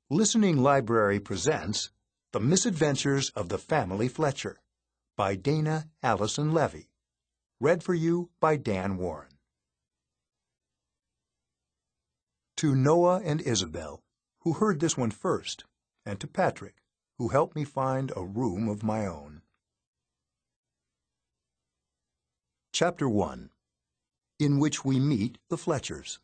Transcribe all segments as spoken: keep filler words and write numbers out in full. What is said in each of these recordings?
Listening Library presents The Misadventures of the Family Fletcher by Dana Allison Levy. Read for you by Dan Warren. To Noah and Isabel, who heard this one first, and to Patrick, who helped me find a room of my own. Chapter one, in which we meet the Fletchers.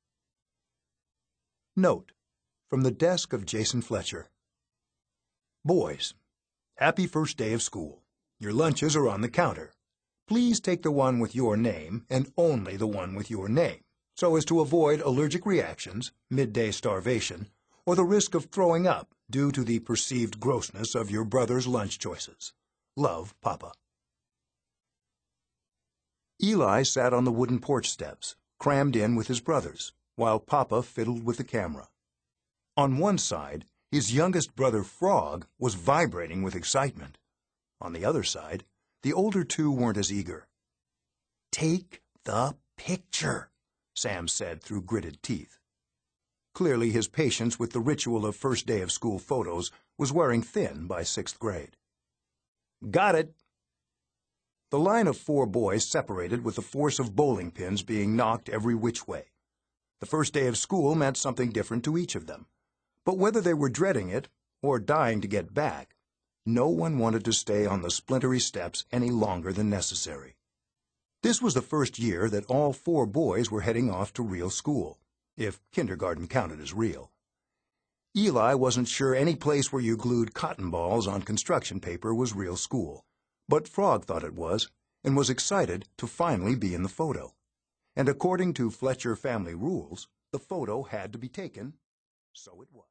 Note, from the desk of Jason Fletcher. Boys, happy first day of school. Your lunches are on the counter. Please take the one with your name and only the one with your name, so as to avoid allergic reactions, midday starvation, or the risk of throwing up due to the perceived grossness of your brother's lunch choices. Love, Papa. Eli sat on the wooden porch steps, crammed in with his brothers, while Papa fiddled with the camera. On one side, his youngest brother, Frog, was vibrating with excitement. On the other side, the older two weren't as eager. "Take the picture," Sam said through gritted teeth. Clearly, his patience with the ritual of first day of school photos was wearing thin by sixth grade. "Got it." The line of four boys separated with the force of bowling pins being knocked every which way. The first day of school meant something different to each of them. But whether they were dreading it or dying to get back, no one wanted to stay on the splintery steps any longer than necessary. This was the first year that all four boys were heading off to real school, if kindergarten counted as real. Eli wasn't sure any place where you glued cotton balls on construction paper was real school, but Frog thought it was, and was excited to finally be in the photo. And according to Fletcher family rules, the photo had to be taken, so it was.